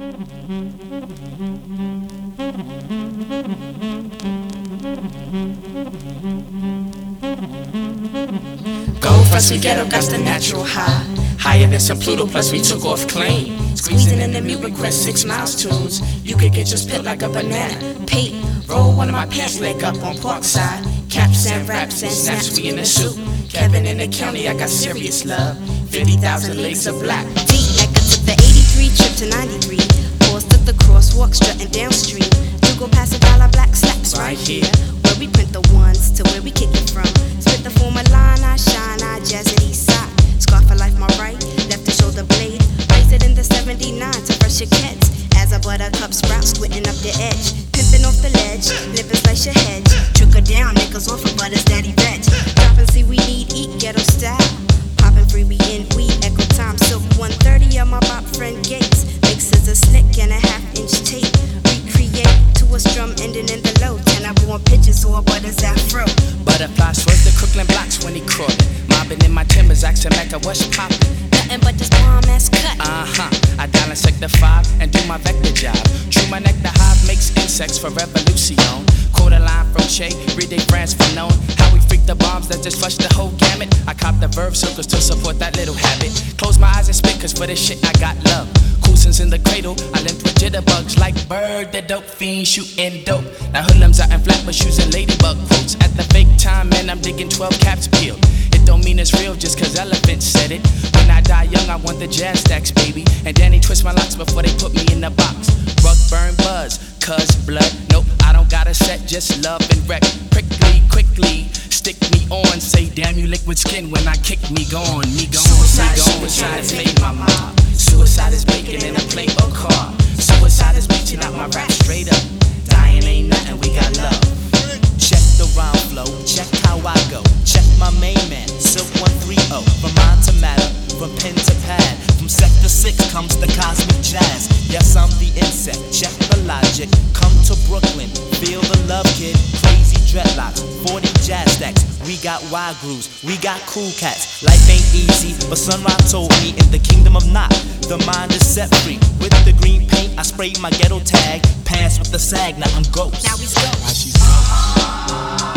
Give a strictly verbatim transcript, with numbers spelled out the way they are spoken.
Gold Frost, we ghetto got the natural high. Higher than some Pluto, plus we took off clean. Squeezing in the mute request six miles tunes. You could get just spit like a banana. Pete, roll one of my pants leg up on Parkside. Caps and raps and snaps, we in the soup. Kevin in the county, I got serious love. fifty thousand legs of black. D-Ecker took the eighty-three trip to ninety-three. Paused at the crosswalk, strutting downstream. To go past a dollar black slaps right here. Where we print the ones to where we kick it from. Spit the former line, I shine, I jazz it east side. Scarf for life, my right, left the shoulder blade. Raise it in the seventy-nine to fresh your kids. As a buttercup sprout, squinting up the edge. Pimping off the ledge, lipping slice your hedge. Trickle down, niggas off of butters, daddy veg. Drop and see we need, eat ghetto style. Poppin' free, we in, we echo time. Silk one thirty of my bop friend Gates. Mixes a slick and a half inch tape. Recreate to a strum ending in the low. Ten I born pitches or butters afro. Butterfly swerve the Crooklyn blocks when he crawlin'. Mobbing in my timbers, asking Mecca what's poppin'. Nothing but this bomb ass cut. Uh huh. I dial in sector five and do my vector job. True, my neck the hive makes insects for revolution. Quarter line from Che, read they France for known. How we freak the bombs that just flush the whole gamut. I cop the verb circles to support that little habit. Close my eyes and spit, cause for this shit I got love. Coulson's in the cradle, I limped with jitterbugs like bird, the dope fiend shooting dope. Now hoodlums out in flatbush using ladybug quotes. At the fake time, man, I'm digging twelve caps peeled. It don't mean it's real just cause Elephant said it. When I die young, I want the jazz stacks, baby. And Danny twist my locks before they put me in the box. Rug burn buzz, cuz blood. Nope, I don't got a set, just love and wreck. Quickly, quickly, stick me on. Say damn you liquid skin when I kick me gone, me gone, Suicide, me gone. suicide has made my mob. Suicide is baking in a plate or car. Suicide is reaching out my rap straight up. Dying ain't nothing, we got love. Check the rhyme flow, check how I go. Check my main man, Silk one thirty. From mind to matter, from pen to pad. From sector six comes the cosmic jazz. Yes, I'm the insect, check the logic. Come to Brooklyn, feel the love kid. Crazy dreadlocks, forty jazz stacks. We got wide grooves, we got cool cats. Life ain't easy, but Sunrise told me in the kingdom of Not, the mind is set free. With the green paint, I sprayed my ghetto tag. Pants with the sag, now I'm ghost. Now he's ghost. Now she's ghost.